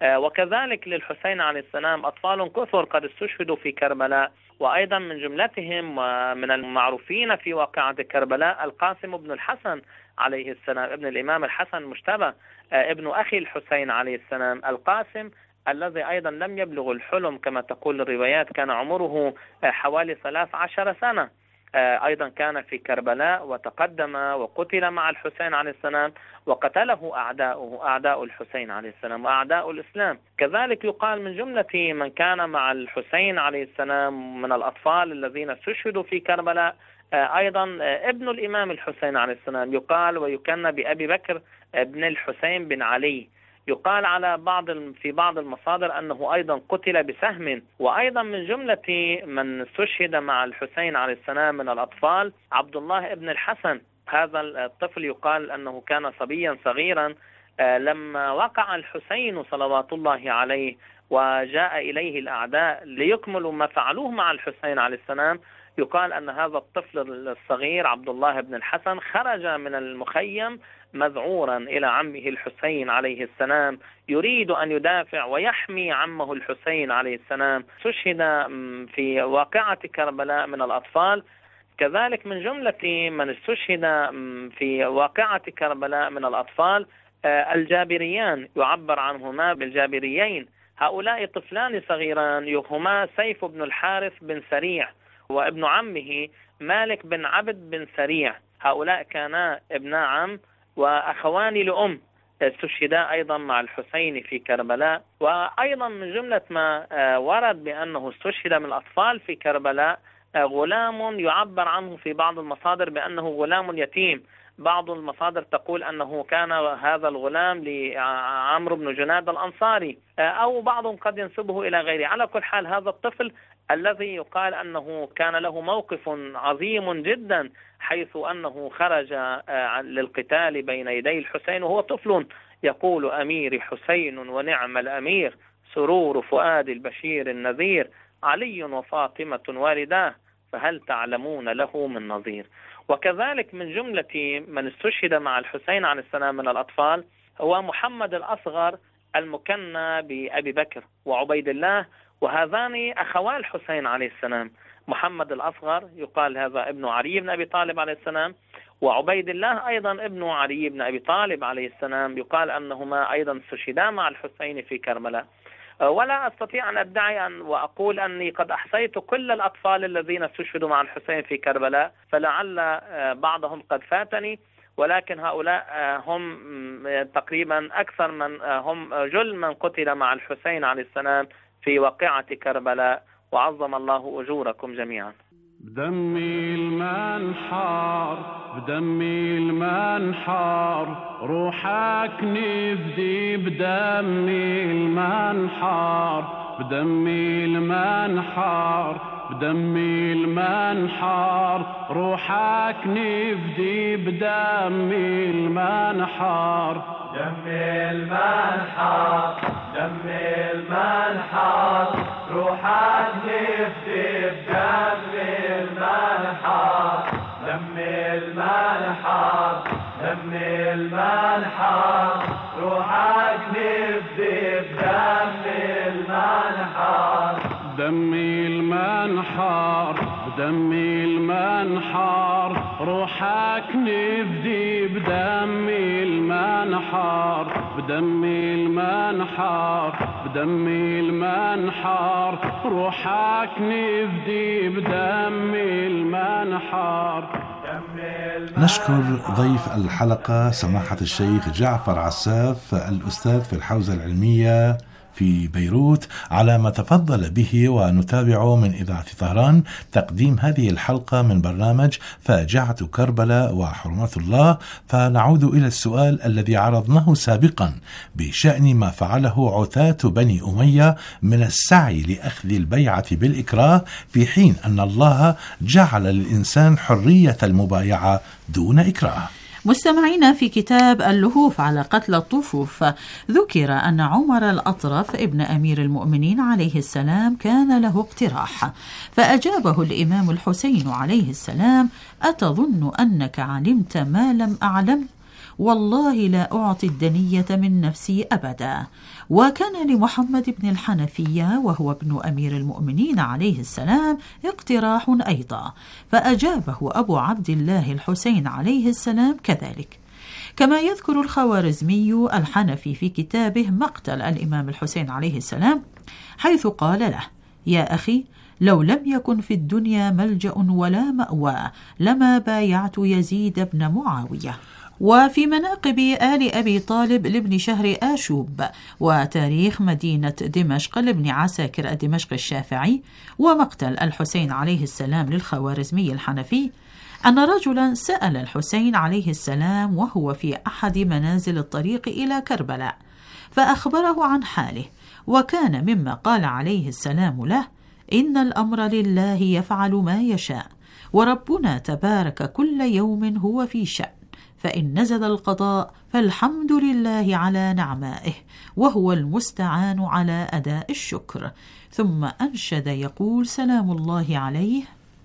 وكذلك للحسين عليه السلام أطفال كثر قد استشهدوا في كربلاء، وأيضا من جملتهم ومن المعروفين في واقعة كربلاء القاسم بن الحسن عليه السلام، ابن الإمام الحسن المجتبى، ابن أخي الحسين عليه السلام. القاسم الذي أيضا لم يبلغ الحلم كما تقول الروايات، كان عمره حوالي ثلاث عشر سنة، أيضا كان في كربلاء وتقدم وقتل مع الحسين عليه السلام، وقتله أعداؤه أعداء الحسين عليه السلام وأعداء الإسلام. كذلك يقال من جملة من كان مع الحسين عليه السلام من الأطفال الذين استشهدوا في كربلاء أيضا ابن الإمام الحسين عليه السلام، يقال ويكنى بأبي بكر ابن الحسين بن علي. يقال على بعض في بعض المصادر أنه أيضا قتل بسهم. وأيضا من جملة من استشهد مع الحسين عليه السلام من الأطفال عبد الله ابن الحسن. هذا الطفل يقال أنه كان صبيا صغيرا لما وقع الحسين صلوات الله عليه وجاء إليه الأعداء ليكملوا ما فعلوه مع الحسين عليه السلام. يقال أن هذا الطفل الصغير عبد الله بن الحسن خرج من المخيم مذعورا إلى عمه الحسين عليه السلام، يريد أن يدافع ويحمي عمه الحسين عليه السلام. استشهد في واقعة كربلاء من الأطفال. كذلك من جملة من استشهد في واقعة كربلاء من الأطفال الجابريان، يعبر عنهما بالجابريين. هؤلاء طفلان صغيران هما سيف بن الحارث بن سريع وابن عمه مالك بن عبد بن سريع. هؤلاء كانا ابن عم وأخوان لأم، استشهدا أيضا مع الحسين في كربلاء. وأيضا من جملة ما ورد بأنه استشهد من الأطفال في كربلاء غلام يعبر عنه في بعض المصادر بأنه غلام يتيم. بعض المصادر تقول أنه كان هذا الغلام لعمرو بن جناد الأنصاري، أو بعضهم قد ينسبه إلى غيره. على كل حال هذا الطفل الذي يقال أنه كان له موقف عظيم جدا، حيث أنه خرج للقتال بين يدي الحسين وهو طفل يقول: أميري حسين ونعم الأمير، سرور فؤاد البشير النذير، علي وفاطمة والداه، فهل تعلمون له من نظير. وكذلك من جملة من استشهد مع الحسين عليه السلام من الأطفال هو محمد الأصغر المكنى بأبي بكر وعبيد الله، وهذان أخوان الحسين عليه السلام. محمد الأصغر يقال هذا ابن علي بن أبي طالب عليه السلام، وعبيد الله أيضا ابن علي بن أبي طالب عليه السلام، يقال أنهما أيضا استشهدا مع الحسين في كربلاء. ولا أستطيع أن أدعي أن وأقول أني قد أحصيت كل الأطفال الذين استشهدوا مع الحسين في كربلاء، فلعل بعضهم قد فاتني، ولكن هؤلاء هم تقريبا أكثر من هم جل من قتل مع الحسين عليه السلام في واقعة كربلاء، وعظم الله أجوركم جميعا. بدمي المنحار بدمي المنحار روحك نفدي، بدمي المنحار بدمي المنحار بدمي المنحار روحك نفدي، بدمي المنحار دمي المنحار دمي المنحار روحك نفدي، بدمي المنحار دمي المنحار دمي المنحار روحك نفدي، بدمي المنحار دمي المنحار بدمي المنحار روحك نفدي، بدمي المنحار بدمي المنحار بدمي المنحار روحك نفدي، بدمي المنحار. نشكر ضيف الحلقة سماحة الشيخ جعفر عساف الأستاذ في الحوزة العلمية في بيروت على ما تفضل به، ونتابع من إذاعة طهران تقديم هذه الحلقة من برنامج فاجعة كربلاء وحرمات الله. فنعود إلى السؤال الذي عرضناه سابقا بشأن ما فعله عتاة بني أمية من السعي لأخذ البيعة بالإكراه، في حين أن الله جعل للإنسان حرية المبايعة دون إكراه. مستمعين، في كتاب اللهوف على قتل الطفوف ذكر أن عمر الأطرف ابن أمير المؤمنين عليه السلام كان له اقتراح، فأجابه الإمام الحسين عليه السلام: أتظن أنك علمت ما لم أعلم؟ والله لا أعطي الدنية من نفسي أبدا. وكان لمحمد بن الحنفية وهو ابن أمير المؤمنين عليه السلام اقتراح أيضا، فأجابه أبو عبد الله الحسين عليه السلام كذلك. كما يذكر الخوارزمي الحنفي في كتابه مقتل الإمام الحسين عليه السلام، حيث قال له: يا أخي، لو لم يكن في الدنيا ملجأ ولا مأوى لما بايعت يزيد بن معاوية. وفي مناقب آل أبي طالب لابن شهر آشوب، وتاريخ مدينة دمشق لابن عساكر الدمشق الشافعي، ومقتل الحسين عليه السلام للخوارزمي الحنفي، أن رجلا سأل الحسين عليه السلام وهو في أحد منازل الطريق إلى كربلاء، فأخبره عن حاله، وكان مما قال عليه السلام له: إن الأمر لله يفعل ما يشاء، وربنا تبارك كل يوم هو في شأن، فإن نزل القضاء فالحمد لله على نعمائه، وهو المستعان على أداء الشكر. ثم أنشد يقول سلام الله عليه: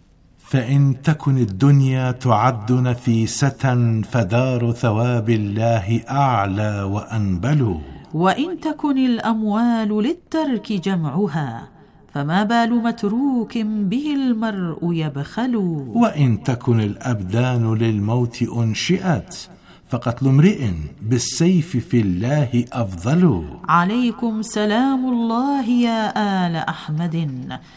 فإن تكن الدنيا تعد نفيسة فدار ثواب الله أعلى وأنبل، وإن تكن الأموال للترك جمعها فما بال متروك به المرء يبخل، وإن تكن الأبدان للموت أنشئت فقتل امرئ بالسيف في الله أفضل. عليكم سلام الله يا آل أحمد،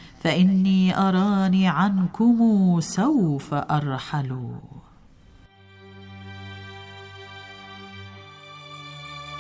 فإني أراني عنكم سوف أرحل.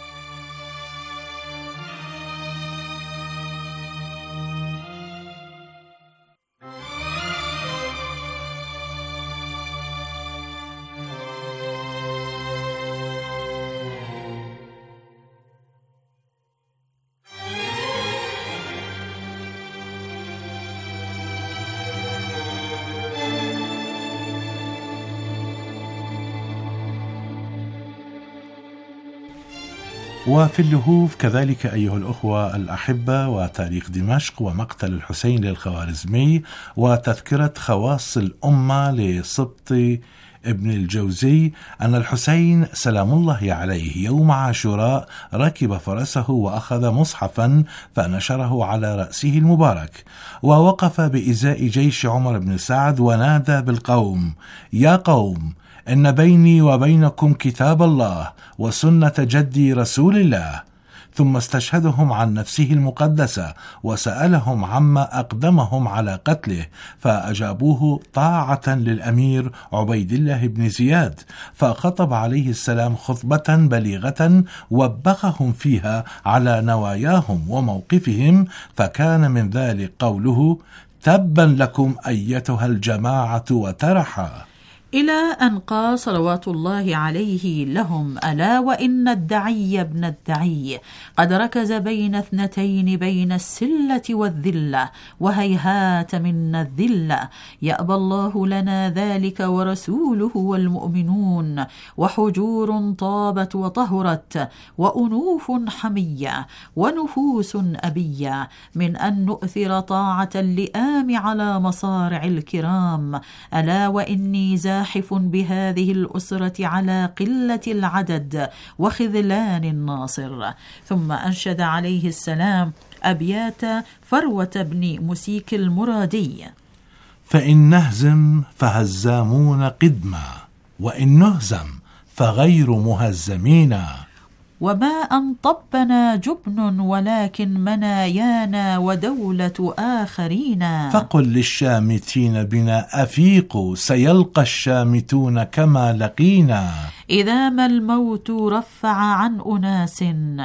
وفي اللهوف كذلك أيها الأخوة الأحبة، وتاريخ دمشق، ومقتل الحسين للخوارزمي، وتذكرة خواص الأمة لسبط ابن الجوزي أن الحسين سلام الله عليه يوم عاشوراء ركب فرسه وأخذ مصحفا فنشره على رأسه المبارك، ووقف بإزاء جيش عمر بن سعد ونادى بالقوم: يا قوم، إن بيني وبينكم كتاب الله وسنة جدي رسول الله. ثم استشهدهم عن نفسه المقدسة وسألهم عما أقدمهم على قتله، فأجابوه طاعة للأمير عبيد الله بن زياد، فخطب عليه السلام خطبة بليغة وبخهم فيها على نواياهم وموقفهم، فكان من ذلك قوله: تبا لكم أيتها الجماعة وترحا، إلى أن قال صلوات الله عليه لهم: ألا وإن الدعي ابن الدعي قد ركز بين اثنتين، بين السلة والذلة، وهيهات منا الذلة، يأبى الله لنا ذلك ورسوله والمؤمنون، وحجور طابت وطهرت، وأنوف حمية، ونفوس أبية، من أن نؤثر طاعة اللئام على مصارع الكرام. ألا وإني زاحف بهذه الأسرة على قلة العدد وخذلان الناصر. ثم أنشد عليه السلام أبيات فروة بن مسيك المرادي: فإن نهزم فهزامون قدما، وإن نهزم فغير مهزمين، وما أن طبنا جبن ولكن منايانا ودولة آخرين. فقل للشامتين بنا أفيقوا، سيلقى الشامتون كما لقينا، إذا ما الموت رفع عن أناس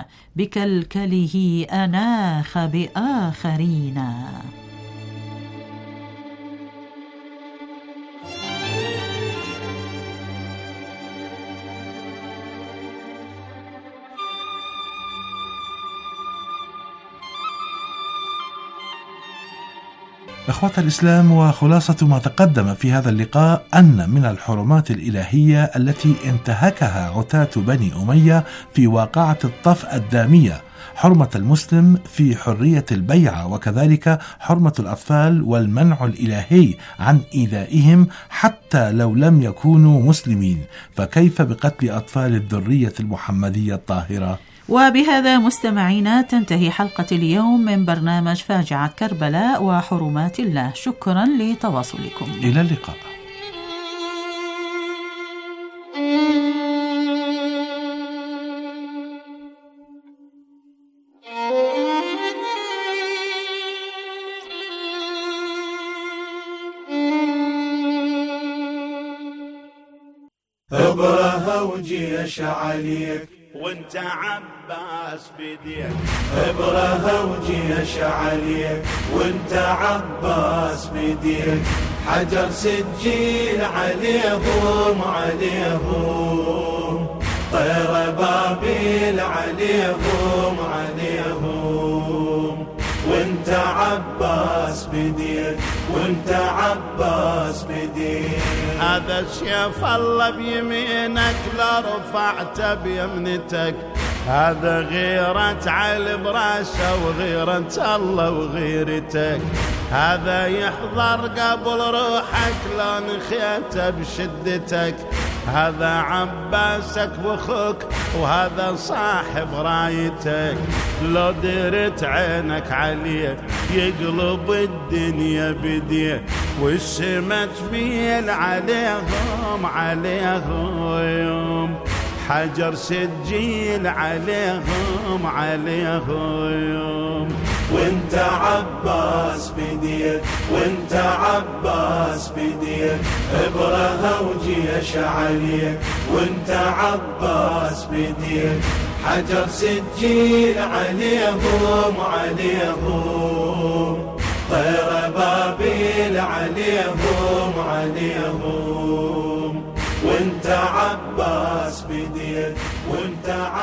بكلكله أناخ بآخرين. إخوة الإسلام، وخلاصة ما تقدم في هذا اللقاء أن من الحرمات الإلهية التي انتهكها عتاة بني أمية في واقعة الطف الدامية حرمة المسلم في حرية البيعة، وكذلك حرمة الأطفال والمنع الإلهي عن إيذائهم حتى لو لم يكونوا مسلمين، فكيف بقتل أطفال الذرية المحمدية الطاهرة؟ وبهذا مستمعينا تنتهي حلقة اليوم من برنامج فاجعة كربلاء وحرمات الله. شكرا لتواصلكم، إلى اللقاء. ابره وجيش عليك وانت عباس بديك، ابره وجيش عليك وانت عباس بديك، حجر سجيل عليهم عليهم، طير بابيل عليهم عليهم، وانت عباس بديك وانت عباس بديك. هذا سيف الله بيمينك لرفعته بيمنتك، هذا غيرة علي براسه وغيرة الله وغيرتك، هذا يحضر قبل روحك لو نخيته بشدتك، هذا عباسك واخوك وهذا صاحب رايتك، لو ديرت عينك عليه يقلب الدنيا بديه، والسما تميل عليهم عليهم، حجر سجيل عليهم عليهم، وانت عباس بديك وانت عباس بديك، ابره وجيش عليك وانت عباس بديك، حجر سجيل عليهم عليهم، طير بابيل عليهم عليهم، وانت عباس بديك وانت